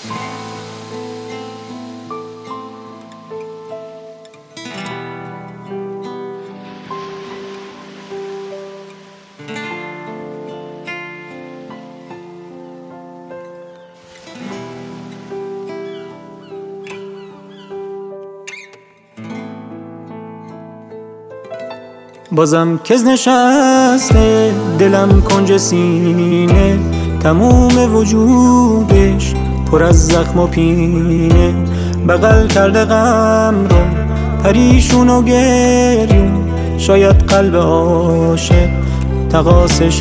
بازم کز نشسته دلم کنج سینه، تموم وجودش پر از زخم و پینه. بغل کرده غم رو پریشون و گریون، شاید قلب عاشق تقاسش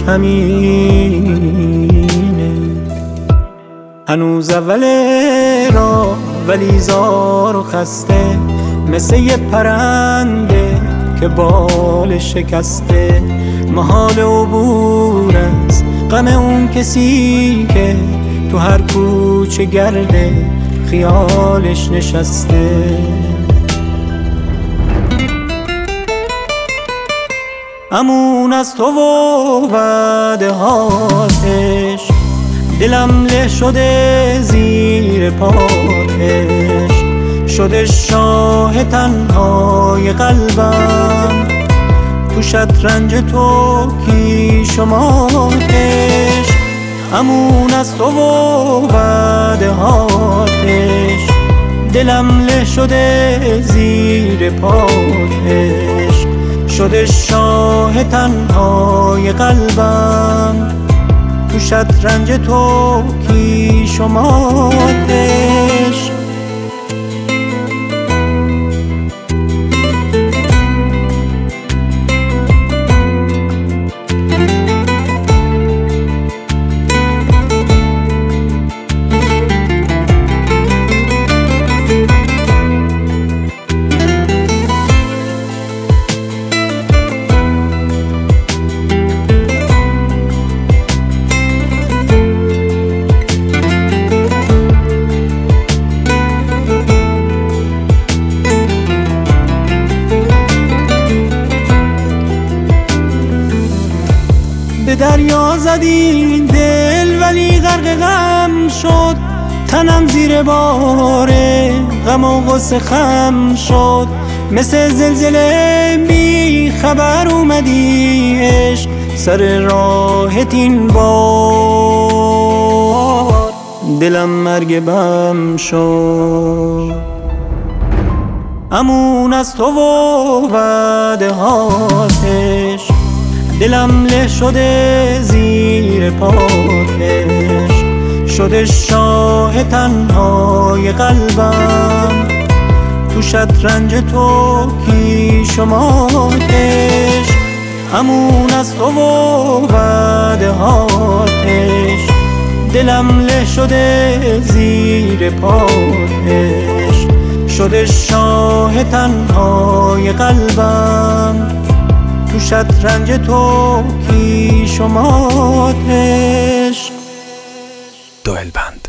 همینه. هنوز اول راه ولی زار و خسته، مثل یه پرنده که بال شکسته. محال عبور از غم اون کسی که تو هر کوچه گرده خیالش نشسته. امون از تو و وعده هاتش، دلم له شده زیر پاتش. شده شاه تنهای قلبم، تو شطرنج تو کی شماتش. امون از تو و وعده هاتش، دلم له شده زیر پاتش. شده شاه تنهای قلبم، تو شطرنج تو کی شماتش. به دریا زدین دل ولی غرق غم شد. تنم زیر بار غم و غصه خم شد. مثل زلزله بی خبر اومدی عشق سر راهت این بار. دلم مرگ بم شد. امون از تو و وعده هاتش، دلم له شده زیر پاتش. شده شاه تنهای قلبم، تو شطرنج تو کی شماتش. امون از تو و وعده هاتش، دلم له شده زیر پاتش. شده شاه تنهای قلبم، تو شطرنج تو کی شماتش. دوئل بند.